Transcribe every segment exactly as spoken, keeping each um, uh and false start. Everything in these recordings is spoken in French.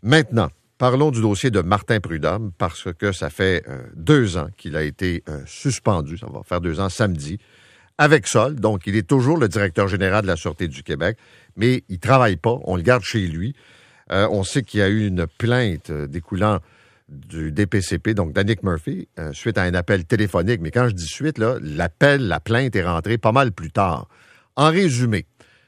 Maintenant, parlons du dossier de Martin Prudhomme, parce que ça fait euh, deux ans qu'il a été euh, suspendu, ça va faire deux ans samedi, avec Sol. Donc, il est toujours le directeur général de la Sûreté du Québec, mais il ne travaille pas, on le garde chez lui. Euh, on sait qu'il y a eu une plainte euh, découlant du D P C P, donc d'Annick Murphy, euh, suite à un appel téléphonique. Mais quand je dis suite, là, l'appel, la plainte est rentrée pas mal plus tard. En résumé,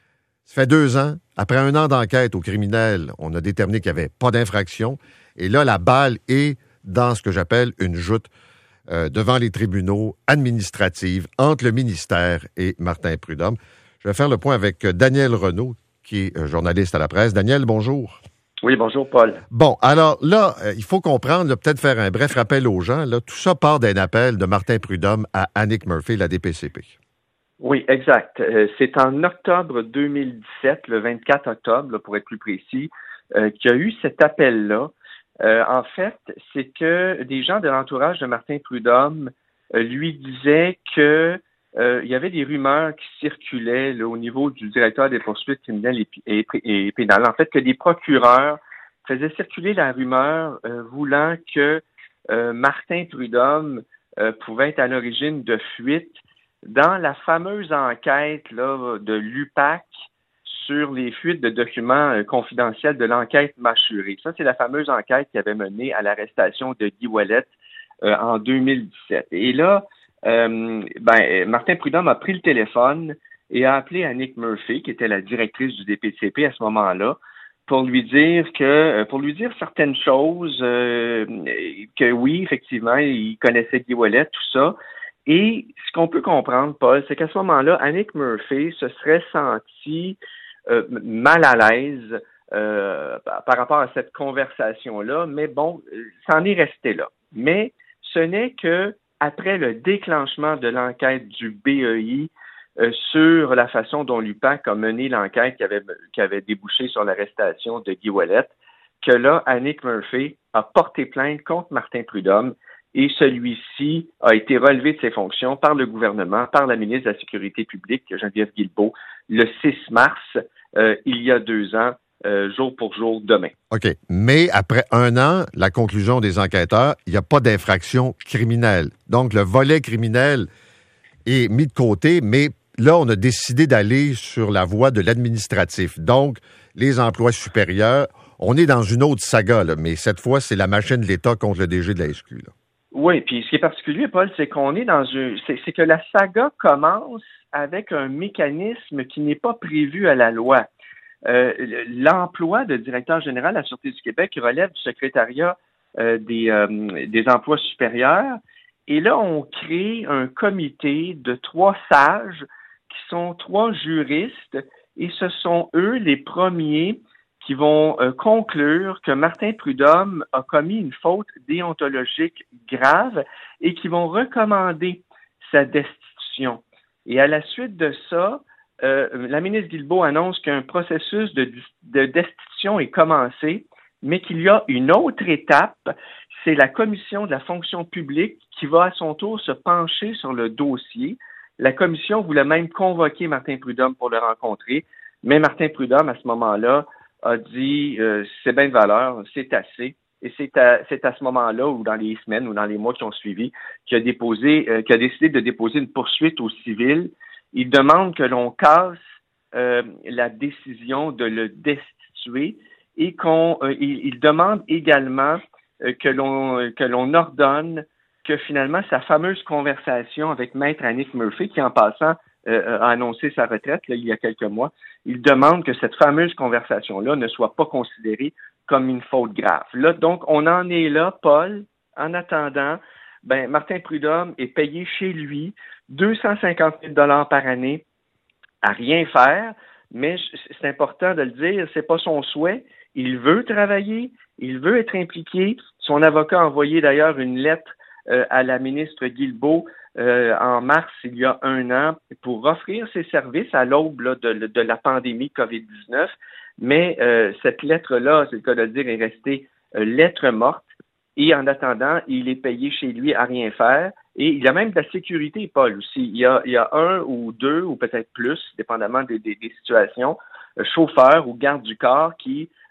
ça fait deux ans, après un an d'enquête au criminel, on a déterminé qu'il n'y avait pas d'infraction. Et là, la balle est dans ce que j'appelle une joute euh, devant les tribunaux administratifs entre le ministère et Martin Prudhomme. Je vais faire le point avec Daniel Renaud, qui est journaliste à la presse. Daniel, bonjour. Oui, bonjour, Paul. Bon, alors là, euh, il faut comprendre, là, peut-être faire un bref rappel aux gens. Là, tout ça part d'un appel de Martin Prudhomme à Annick Murphy, la D P C P. Oui, exact. Euh, c'est en octobre deux mille dix-sept, le vingt-quatre octobre, là, pour être plus précis, euh, qu'il y a eu cet appel-là. Euh, en fait, c'est que des gens de l'entourage de Martin Prudhomme euh, lui disaient que euh, il y avait des rumeurs qui circulaient là, au niveau du directeur des poursuites criminelles et, et, et pénales. En fait, que des procureurs faisaient circuler la rumeur euh, voulant que euh, Martin Prudhomme euh, pouvait être à l'origine de fuites dans la fameuse enquête là, de l'U P A C sur les fuites de documents euh, confidentiels de l'enquête mâchurée. Ça, c'est la fameuse enquête qui avait mené à l'arrestation de Guy Ouellet euh, en deux mille dix-sept. Et là, euh, ben, Martin Prudhomme a pris le téléphone et a appelé Annick Murphy, qui était la directrice du D P C P à ce moment-là, pour lui dire que, pour lui dire certaines choses, euh, que oui, effectivement, il connaissait Guy Ouellet, tout ça. Et ce qu'on peut comprendre, Paul, c'est qu'à ce moment-là, Annick Murphy se serait sentie euh, mal à l'aise euh, par rapport à cette conversation-là, mais bon, ça en est resté là. Mais ce n'est que après le déclenchement de l'enquête du B E I euh, sur la façon dont l'U P A C a mené l'enquête qui avait, qui avait débouché sur l'arrestation de Guy Ouellet, que là, Annick Murphy a porté plainte contre Martin Prudhomme. Et celui-ci a été relevé de ses fonctions par le gouvernement, par la ministre de la Sécurité publique, Geneviève Guilbeault, le six mars, euh, il y a deux ans, euh, jour pour jour, demain. OK. Mais après un an, la conclusion des enquêteurs, il n'y a pas d'infraction criminelle. Donc, le volet criminel est mis de côté, mais là, on a décidé d'aller sur la voie de l'administratif. Donc, les emplois supérieurs, on est dans une autre saga, là, mais cette fois, c'est la machine de l'État contre le D G de la S Q, là. Oui, puis ce qui est particulier, Paul, c'est qu'on est dans un... C'est, c'est que la saga commence avec un mécanisme qui n'est pas prévu à la loi. Euh, l'emploi de directeur général de la Sûreté du Québec relève du secrétariat euh, des, euh, des emplois supérieurs. Et là, on crée un comité de trois sages qui sont trois juristes et ce sont eux les premiers qui vont euh, conclure que Martin Prudhomme a commis une faute déontologique grave et qui vont recommander sa destitution. Et à la suite de ça, euh, la ministre Guilbeault annonce qu'un processus de, de destitution est commencé, mais qu'il y a une autre étape, c'est la commission de la fonction publique qui va à son tour se pencher sur le dossier. La commission voulait même convoquer Martin Prudhomme pour le rencontrer, mais Martin Prudhomme, à ce moment-là, a dit euh, c'est bien de valeur, c'est assez. Et c'est à, c'est à ce moment-là, ou dans les semaines, ou dans les mois qui ont suivi, qu'il a déposé, euh, qu'il a décidé de déposer une poursuite au civil. Il demande que l'on casse euh, la décision de le destituer et qu'on euh, il, il demande également euh, que l'on que l'on ordonne que finalement sa fameuse conversation avec Maître Annick Murphy, qui en passant Euh, a annoncé sa retraite là, il y a quelques mois, il demande que cette fameuse conversation-là ne soit pas considérée comme une faute grave. Là, donc, on en est là, Paul. En attendant, ben, Martin Prudhomme est payé chez lui deux cent cinquante mille dollars par année à rien faire, mais c'est important de le dire, c'est pas son souhait. Il veut travailler, il veut être impliqué. Son avocat a envoyé d'ailleurs une lettre euh, à la ministre Guilbeault Euh, en mars, il y a un an, pour offrir ses services à l'aube là, de, de la pandémie covid dix-neuf. Mais euh, cette lettre-là, c'est le cas de le dire, est restée euh, lettre morte. Et en attendant, il est payé chez lui à rien faire. Et il y a même de la sécurité, Paul, aussi. Il y a, il y a un ou deux, ou peut-être plus, dépendamment des, des, des situations, euh, chauffeurs ou gardes du corps qui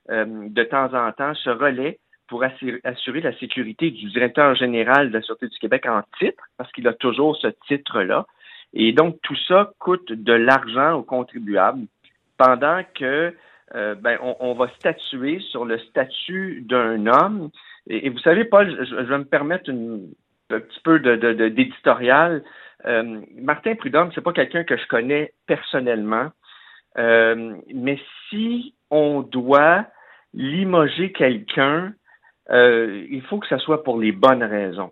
euh, de temps en temps ce relais pour assurer, assurer la sécurité du directeur général de la Sûreté du Québec en titre, parce qu'il a toujours ce titre-là. Et donc, tout ça coûte de l'argent aux contribuables pendant que euh, ben, on, on va statuer sur le statut d'un homme. Et, et vous savez, Paul, je, je vais me permettre une, un petit peu de, de, de, d'éditorial. Euh, Martin Prudhomme, c'est pas quelqu'un que je connais personnellement, euh, mais si on doit limoger quelqu'un, euh, il faut que ça soit pour les bonnes raisons.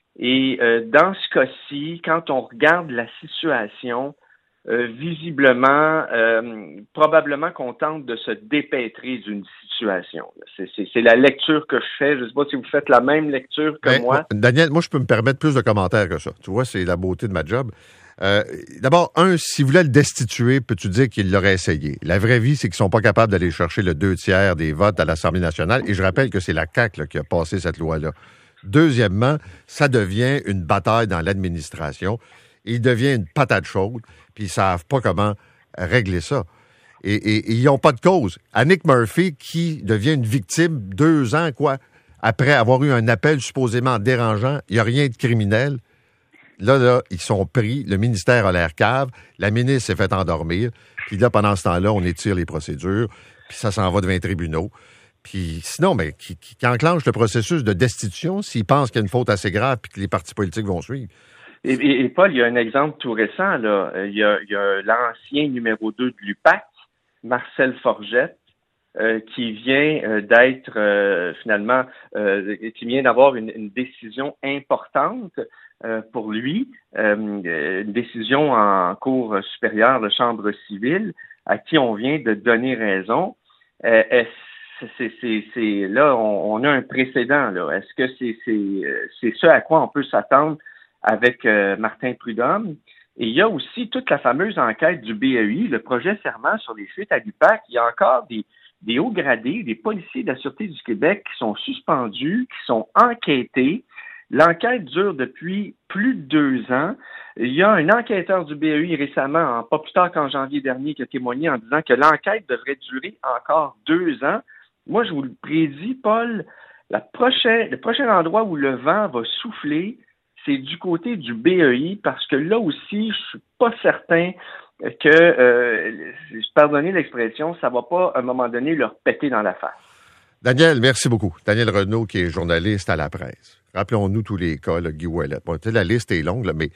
Et euh, dans ce cas-ci, quand on regarde la situation, euh, visiblement, euh, probablement qu'on tente de se dépêtrer d'une situation. C'est, c'est, c'est la lecture que je fais. Je ne sais pas si vous faites la même lecture que Ben, moi. Daniel, moi, je peux me permettre plus de commentaires que ça. Tu vois, c'est la beauté de ma job. Euh, d'abord, un, s'il voulait le destituer, peux-tu dire qu'il l'aurait essayé? La vraie vie, c'est qu'ils sont pas capables d'aller chercher le deux tiers des votes à l'Assemblée nationale. Et je rappelle que c'est la C A Q là, qui a passé cette loi-là. Deuxièmement, ça devient une bataille dans l'administration. Il devient une patate chaude, puis ils savent pas comment régler ça. Et, et, et ils n'ont pas de cause. Annick Murphy, qui devient une victime deux ans, quoi, après avoir eu un appel supposément dérangeant, il n'y a rien de criminel. Là, là, ils sont pris, le ministère a l'air cave, la ministre s'est fait endormir, puis là, pendant ce temps-là, on étire les procédures, puis ça s'en va devant les tribunaux. Puis sinon, mais qui, qui, qui enclenche le processus de destitution s'ils pensent qu'il y a une faute assez grave puis que les partis politiques vont suivre. Et, et, et Paul, il y a un exemple tout récent, là. Il y a, il y a l'ancien numéro deux de l'U P A C, Marcel Forgette, euh, qui vient euh, d'être euh, finalement, euh, qui vient d'avoir une, une décision importante euh, pour lui, euh, une décision en cour supérieure de chambre civile, à qui on vient de donner raison. Euh, est-ce C'est, c'est, c'est, là, on, on a un précédent. Là. Est-ce que c'est, c'est, c'est ce à quoi on peut s'attendre avec euh, Martin Prudhomme? Et il y a aussi toute la fameuse enquête du B E I, le projet serment sur les fuites à l'U P A C. Il y a encore des, des hauts gradés, des policiers de la Sûreté du Québec qui sont suspendus, qui sont enquêtés. L'enquête dure depuis plus de deux ans. Il y a un enquêteur du B E I récemment, pas plus tard qu'en janvier dernier, qui a témoigné en disant que l'enquête devrait durer encore deux ans. Moi, je vous le prédis, Paul, la prochaine, le prochain endroit où le vent va souffler, c'est du côté du B E I, parce que là aussi, je suis pas certain que, euh, pardonnez l'expression, ça va pas, à un moment donné, leur péter dans la face. Daniel, merci beaucoup. Daniel Renaud, qui est journaliste à la presse. Rappelons-nous tous les cas, là, Guy Ouellet. Bon, la liste est longue, là, mais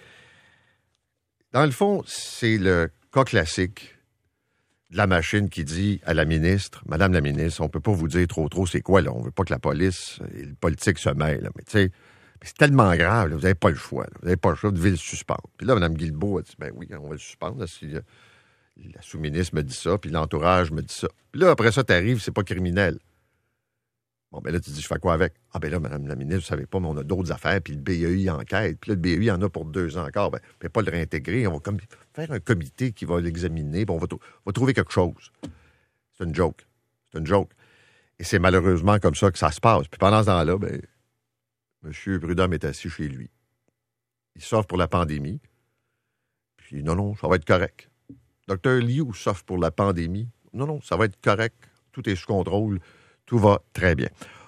dans le fond, c'est le cas classique de la machine qui dit à la ministre, « Madame la ministre, on ne peut pas vous dire trop trop c'est quoi, là. On ne veut pas que la police et le politique se mêlent. Là. Mais tu sais, c'est tellement grave, là, vous n'avez pas le choix. Là. Vous n'avez pas le choix, vous devez le suspendre. » Puis là, Mme Guilbeault a dit, « Ben oui, on va le suspendre. Là, si la sous-ministre me dit ça, puis l'entourage me dit ça. » Puis là, après ça, tu arrives, c'est pas criminel. Bon, ben là, tu dis, je fais quoi avec? Ah, ben là, Madame la ministre, vous savez pas, mais on a d'autres affaires, puis le B E I enquête. Puis là, le B E I en a pour deux ans encore. Ben, on ne peut pas le réintégrer. On va comme faire un comité qui va l'examiner, puis on va, t- on va trouver quelque chose. C'est une joke. C'est une joke. Et c'est malheureusement comme ça que ça se passe. Puis pendant ce temps-là, ben, M. Prudhomme est assis chez lui. Il s'offre pour la pandémie. Puis non, non, ça va être correct. Docteur Liu s'offre pour la pandémie. Non, non, ça va être correct. Tout est sous contrôle. Tout va très bien.